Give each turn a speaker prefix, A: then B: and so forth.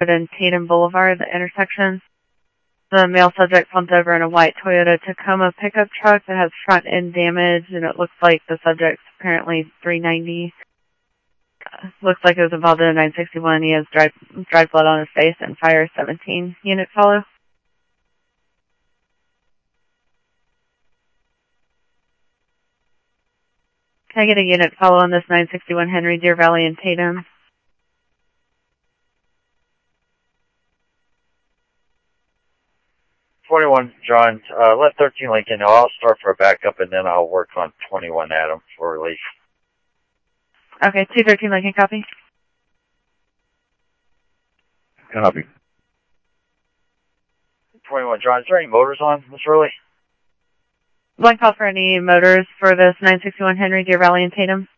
A: Road and Tatum Boulevard, the intersection. The male subject slumped over in a white Toyota Tacoma pickup truck that has front end damage, and it looks like the subject's apparently 390. Looks like it was involved in a 961. He has dried blood on his face and fire 17. Unit follow. Can I get a unit follow on this 961 Henry, Deer Valley, and Tatum?
B: John, let 13 Lincoln know. I'll start for a backup and then I'll work on 21 Adam for release.
A: Okay, 213 Lincoln, copy.
C: Copy.
B: 21 John, is there any motors on, Miss Early?
A: One call for any motors for this 961 Henry, Deer Valley, and Tatum.